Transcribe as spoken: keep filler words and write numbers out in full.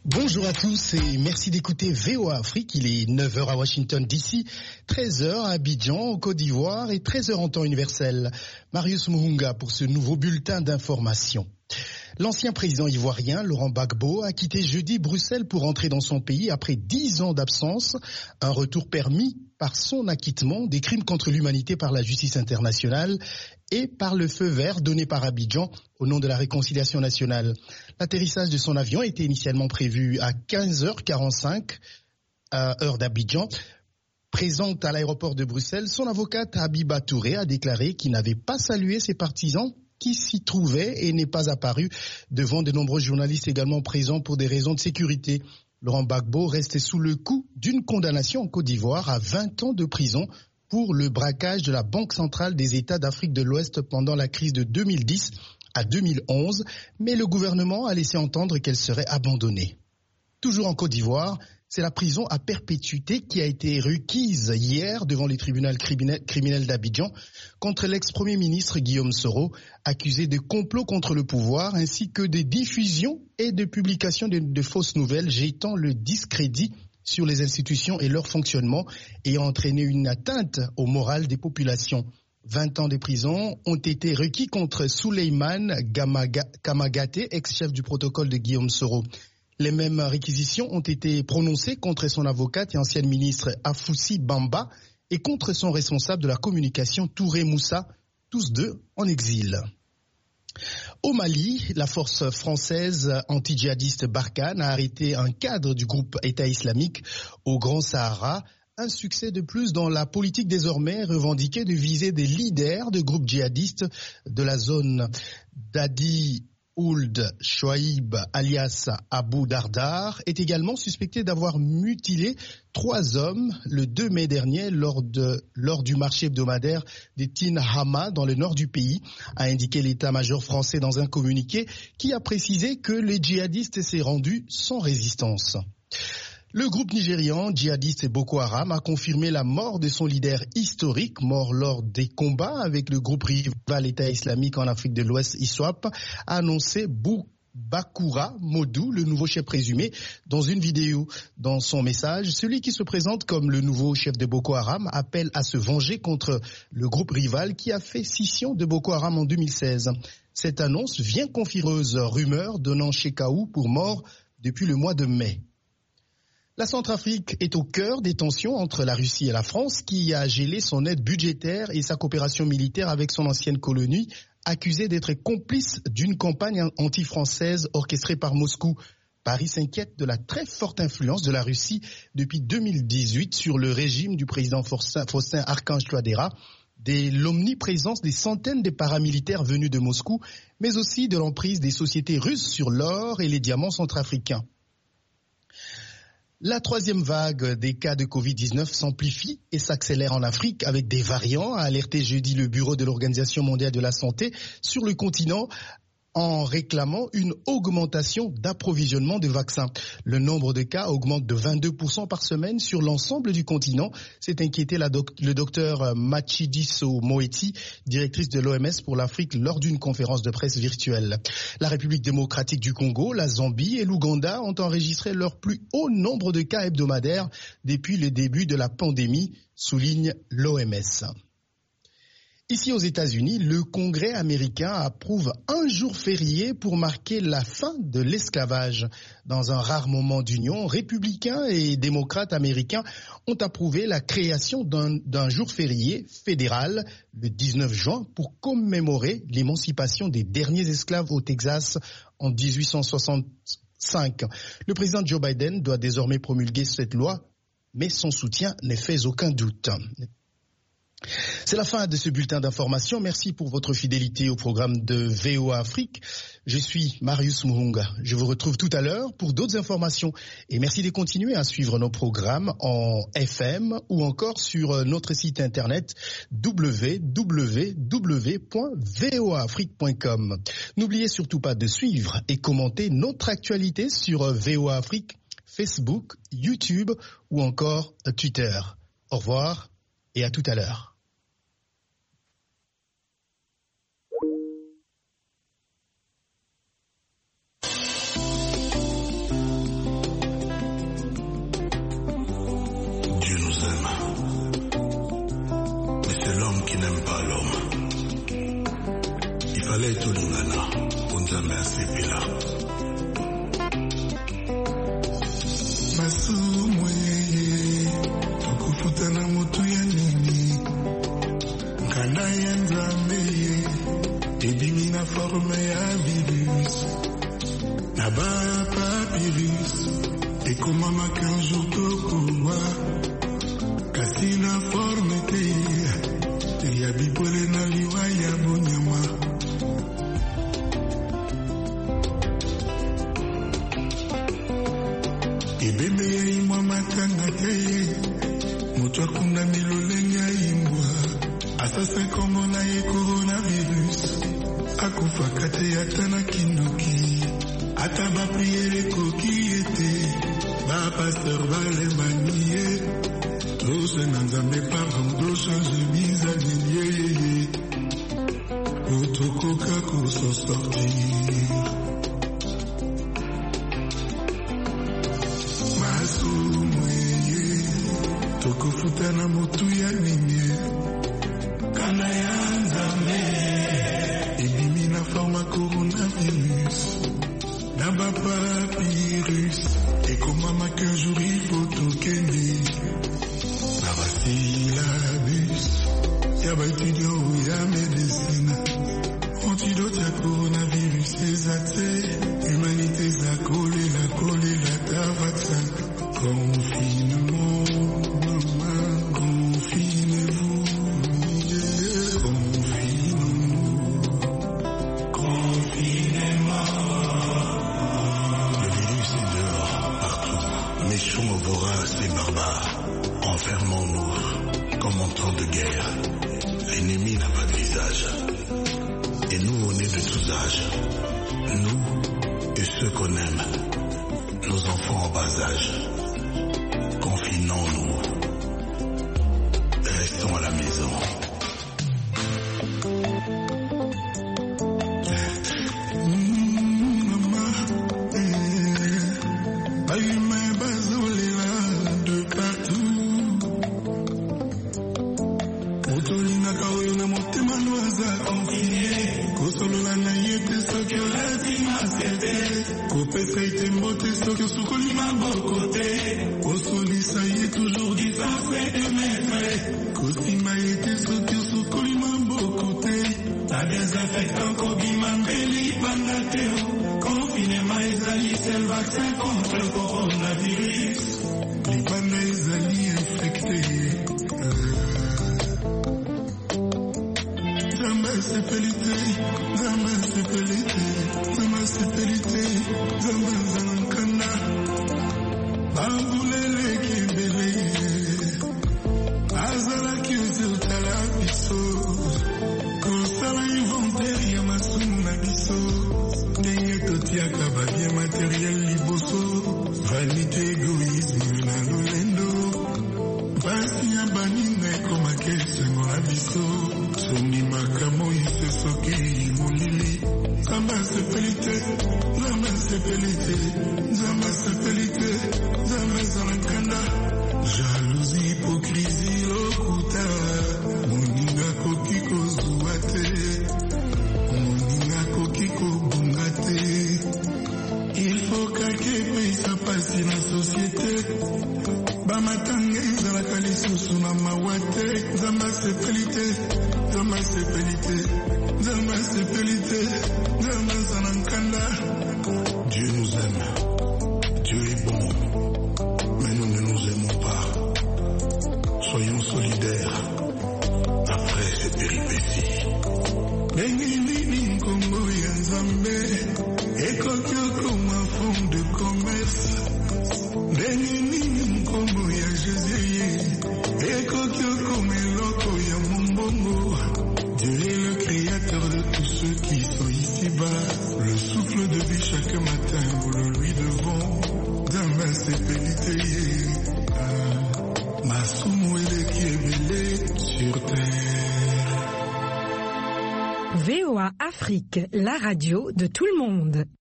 Bonjour à tous et merci d'écouter V O A Afrique. Il est neuf heures à Washington D C, treize heures à Abidjan, au Côte d'Ivoire et treize heures en temps universel. Marius Muhunga pour ce nouveau bulletin d'information. L'ancien président ivoirien, Laurent Gbagbo, a quitté jeudi Bruxelles pour rentrer dans son pays après dix ans d'absence, un retour permis par son acquittement des crimes contre l'humanité par la justice internationale et par le feu vert donné par Abidjan au nom de la réconciliation nationale. L'atterrissage de son avion était initialement prévu à quinze heures quarante-cinq, à heure d'Abidjan. Présente à l'aéroport de Bruxelles, son avocate Habiba Touré a déclaré qu'il n'avait pas salué ses partisans qui s'y trouvait et n'est pas apparu devant de nombreux journalistes également présents pour des raisons de sécurité. Laurent Gbagbo reste sous le coup d'une condamnation en Côte d'Ivoire à vingt ans de prison pour le braquage de la Banque centrale des États d'Afrique de l'Ouest pendant la crise de deux mille dix à deux mille onze, mais le gouvernement a laissé entendre qu'elle serait abandonnée. Toujours en Côte d'Ivoire, c'est la prison à perpétuité qui a été requise hier devant les tribunaux criminels d'Abidjan contre l'ex-premier ministre Guillaume Soro, accusé de complot contre le pouvoir ainsi que de diffusion et de publication de, de fausses nouvelles jetant le discrédit sur les institutions et leur fonctionnement ayant entraîné une atteinte au moral des populations. vingt ans de prison ont été requis contre Souleymane Kamagaté, ex-chef du protocole de Guillaume Soro. Les mêmes réquisitions ont été prononcées contre son avocate et ancienne ministre Afoussi Bamba et contre son responsable de la communication Touré Moussa, tous deux en exil. Au Mali, la force française anti-djihadiste Barkhane a arrêté un cadre du groupe État islamique au Grand Sahara. Un succès de plus dans la politique désormais revendiquée de viser des leaders de groupes djihadistes de la zone. Dadi Ould Chouaïb, alias Abou Dardar, est également suspecté d'avoir mutilé trois hommes le deux mai dernier lors, de, lors du marché hebdomadaire des Tin Hama dans le nord du pays, a indiqué l'état-major français dans un communiqué qui a précisé que le djihadiste s'est rendu sans résistance. Le groupe nigérian djihadiste Boko Haram a confirmé la mort de son leader historique, mort lors des combats avec le groupe rival État islamique en Afrique de l'Ouest, I S W A P, a annoncé Bakura Modou, le nouveau chef présumé, dans une vidéo. Dans son message, celui qui se présente comme le nouveau chef de Boko Haram appelle à se venger contre le groupe rival qui a fait scission de Boko Haram en deux mille seize. Cette annonce vient confirmeuse rumeur donnant Chekaou pour mort depuis le mois de mai. La Centrafrique est au cœur des tensions entre la Russie et la France qui a gelé son aide budgétaire et sa coopération militaire avec son ancienne colonie, accusée d'être complice d'une campagne anti-française orchestrée par Moscou. Paris s'inquiète de la très forte influence de la Russie depuis deux mille dix-huit sur le régime du président Faustin Archange Touadéra, de l'omniprésence des centaines de paramilitaires venus de Moscou, mais aussi de l'emprise des sociétés russes sur l'or et les diamants centrafricains. La troisième vague des cas de covid dix-neuf s'amplifie et s'accélère en Afrique avec des variants, a alerté jeudi le Bureau de l'Organisation mondiale de la santé sur le continent en réclamant une augmentation d'approvisionnement de vaccins. Le nombre de cas augmente de vingt-deux pour cent par semaine sur l'ensemble du continent. C'est inquiété la doc- le docteur Matshidiso Moeti, directrice de l'O M S pour l'Afrique, lors d'une conférence de presse virtuelle. La République démocratique du Congo, la Zambie et l'Ouganda ont enregistré leur plus haut nombre de cas hebdomadaires depuis le début de la pandémie, souligne l'O M S. Ici aux États-Unis, le Congrès américain approuve un jour férié pour marquer la fin de l'esclavage. Dans un rare moment d'union, républicains et démocrates américains ont approuvé la création d'un, d'un jour férié fédéral le dix-neuf juin pour commémorer l'émancipation des derniers esclaves au Texas en dix-huit cent soixante-cinq. Le président Joe Biden doit désormais promulguer cette loi, mais son soutien ne fait aucun doute. C'est la fin de ce bulletin d'information. Merci pour votre fidélité au programme de V O A Afrique. Je suis Marius Muhunga. Je vous retrouve tout à l'heure pour d'autres informations. Et merci de continuer à suivre nos programmes en F M ou encore sur notre site internet w w w point v o a afrique point com. N'oubliez surtout pas de suivre et commenter notre actualité sur V O A Afrique, Facebook, YouTube ou encore Twitter. Au revoir et à tout à l'heure. sepela. Masumu yeye tukufutana mutu ya nini nkanda ya nzambe ebimi na forme ya virus na ba papyrus ekomamaka un jour tokowa kasi na forme te ya bipole na liwa ya bonyama. Ebembe ya imwa matanga te moto akunda milolenge ya imbwa asasa kombo na ye coronavirus akufaka te ata na kindoki ata bapriere koki ete bapasteur balembani ye tose na nzambe pardon tochange bizaleli yeyeye otokoka koso sortir. Tokufuta na mutu ya nini kana ya nzambe ebimi na forma coronavirus na ba papyrus ekomamaka un jour il faut tokende na basilabus ya baetudiant ya medecine antidote ya coronavirus eza te humanité eza kolela kolela ta vaccin confinement. Méchons, voraces et barbares, enfermons-nous comme en temps de guerre. L'ennemi n'a pas de visage, et nous on est de tous âges. Nous et ceux qu'on aime, nos enfants en bas âge. Confinons-nous, restons à la maison. Jalousie, hypocrisie, lokuta, moninga koki kozuate, moninga koki kobungate. Il faut qu'ake pays ça passe dans la société. Bamatanga ezalaka lisusu na mawate, zamba sepelite, zamba sepelite, zamba sepelite, zamba zanankanda. Dieu nous aime, Dieu est bon. Mais nous ne nous aimons pas. Soyons solidaires après ces péripéties. Bengi Congo ya Nzambe, ekokioko ma fond de commerce. Bengi Congo ya Jésus, ekokioko meloko ya Mombongo. Dieu est le créateur de tous ceux qui sont ici-bas. Le souffle de vie chaque matin, vous le lui devons. Demain c'est pénité. Masumu eleki ebele sur terre. V O A Afrique, la radio de tout le monde.